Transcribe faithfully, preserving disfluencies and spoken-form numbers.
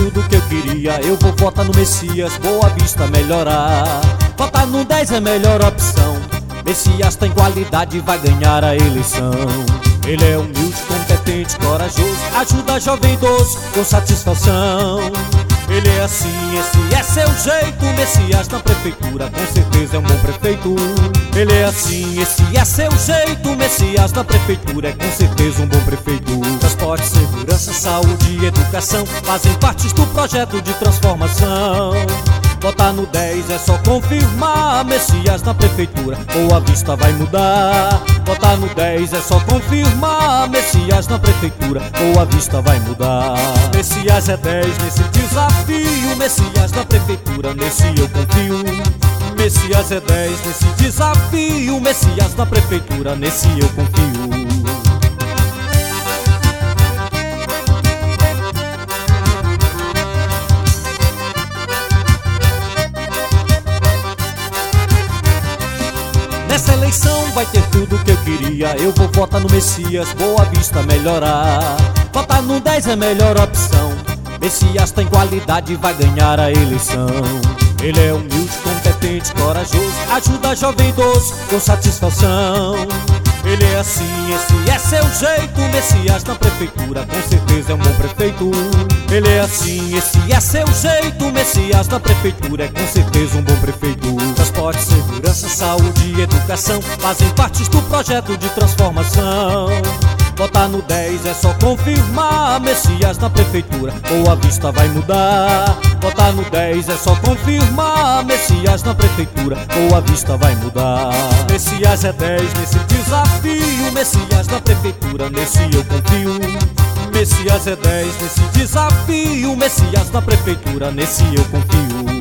tudo que eu queria. Eu vou votar no Messias, Boa Vista melhorar. Votar no dez é a melhor opção. Messias tem qualidade e vai ganhar a eleição. Ele é humilde, competente, corajoso, ajuda jovem e idoso com satisfação. Ele é assim, esse é seu jeito. Messias na prefeitura, com certeza é um bom prefeito. Ele é assim, esse é seu jeito. Messias na prefeitura, é com certeza um bom prefeito. Transporte, segurança, saúde e educação fazem parte do projeto de transformação. Votar no dez é só confirmar. Messias na prefeitura, Boa Vista vai mudar. Votar no dez é só confirmar. Messias na prefeitura, Boa Vista vai mudar. Messias é dez nesse desafio. Messias na prefeitura, nesse eu confio. Messias é dez nesse desafio. Messias na prefeitura, nesse eu confio. Nessa eleição vai ter tudo que eu queria. Eu vou votar no Messias, Boa Vista melhorar. Votar no dez é a melhor opção. Messias tem qualidade e vai ganhar a eleição. Ele é humilde, competente, corajoso, ajuda jovem e idoso com satisfação. Ele é assim, esse é seu jeito. Messias na prefeitura, com certeza é um bom prefeito. Ele é assim, esse é seu jeito. Messias na prefeitura, é com certeza um bom prefeito. Transporte, segurança, saúde e educação fazem parte do projeto de transformação. Votar no dez é só confirmar. Messias na prefeitura, Boa Vista vai mudar. Votar no dez é só confirmar. Messias na prefeitura, Boa Vista vai mudar. Messias é dez nesse desafio. Messias na prefeitura, nesse eu confio. Messias é dez nesse desafio. Messias na prefeitura, nesse eu confio.